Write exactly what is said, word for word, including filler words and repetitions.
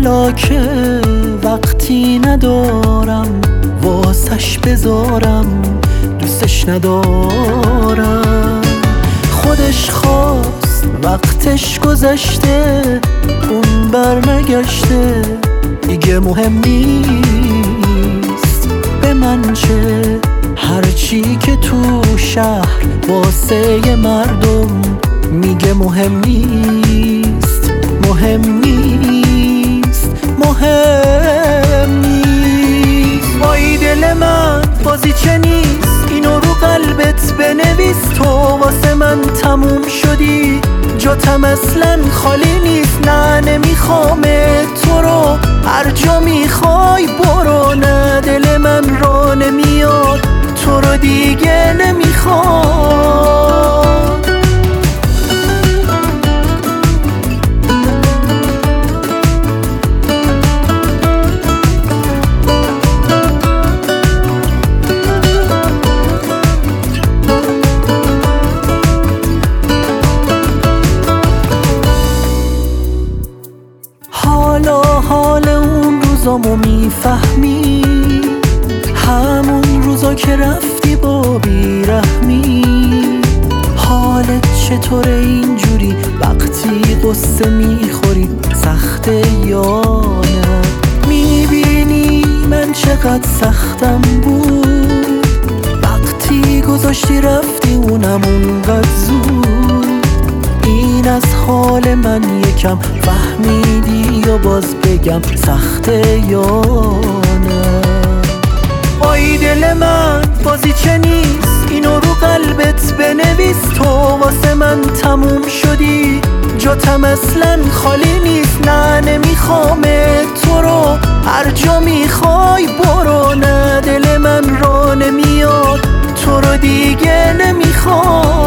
حالا که وقتی ندارم واسش بذارم، دوستش ندارم. خودش خواست وقتش گذشته، اون برنگشته، دیگه مهم نیست به من چه. هرچی که تو شهر واسه مردم میگه مهم نیست، مهم نیست، مهم نیست. وای دل من بازی چه نیست، اینو رو قلبت بنویس. تو واسه من تموم شدی، جاتم اصلا خالی نیست. نه نمیخوام تو رو، هر جا میخوای برو. نه دل من را نمیاد، تو رو دیگه نمیخوام. حالا حال اون روزامو میفهمی، همون روزا که رفتی با بیرحمی. حالت چطوره اینجوری وقتی قصه میخوری، سخته یا نه؟ میبینی من چقدر سختم بود وقتی گذاشتی رفتی، اونم اونقدر زود. این از حال من یکم فهمیدی یا باز بگم سخته یا نه؟ وای دل من بازی چه نیست، اینو رو قلبت بنویس. تو واسه من تموم شدی، جاتم اصلا خالی نیست. نه نمیخوام تو رو، هر جا میخوای برو. نه دل من را نمیاد، تو رو دیگه نمیخوام.